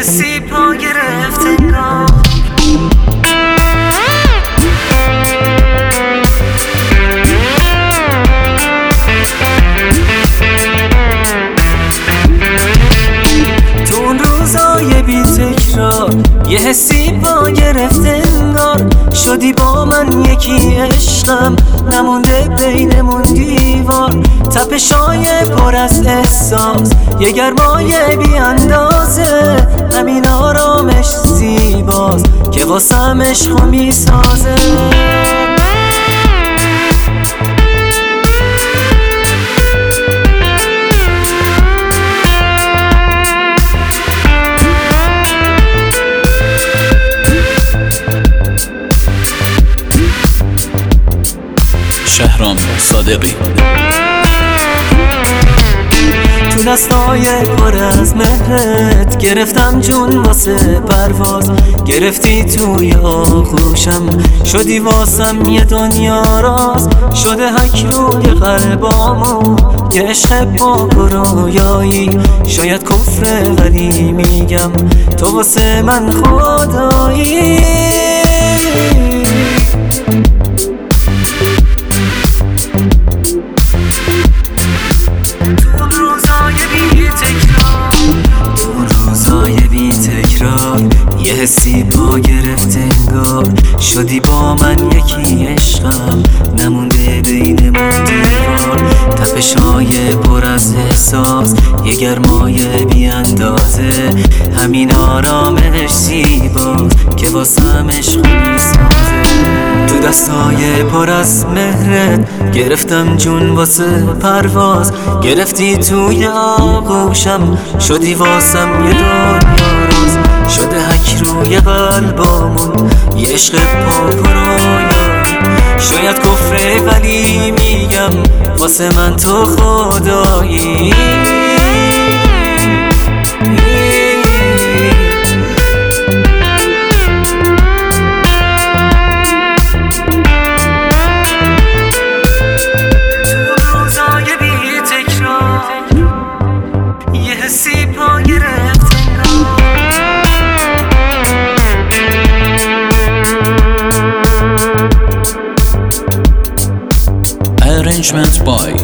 حسی پا گرفت انگار تو اون روزای بی تکرار یه حسی پا گرفت انگار شدی با من یکی عشقم نمونده بینمون دیوار تپشای پر از احساس یه گرمای بی اندازه همین آرامش زیباست که واسم عشقو میسازه شهرام صادقی تو دستای پر از مهرت گرفتم جون واسه پرواز گرفتی توی آغوشم شدی واسم یه دنیا راز شده حک روی قلبامو یه عشق پاک و رویایی شاید کفره ولی میگم تو واسه من خدایی یه حسی پا گرفت انگار شدی با من یکی عشقم نمونده بینمون دیوار تپشای پر از احساس یه گرمای بی اندازه همین آرامش زیباست که واسم عشق میسازه تو دستای پر از مهرت گرفتم جون واسه پرواز گرفتی توی آغوشم شدی واسم یه دنیا راز شده حک روی قلبامون یه عشق پاک و رویایی شاید کفره ولی میگم واسه من تو خدایی روزای بی تکرار یه حسی پا گرفت Arrangement by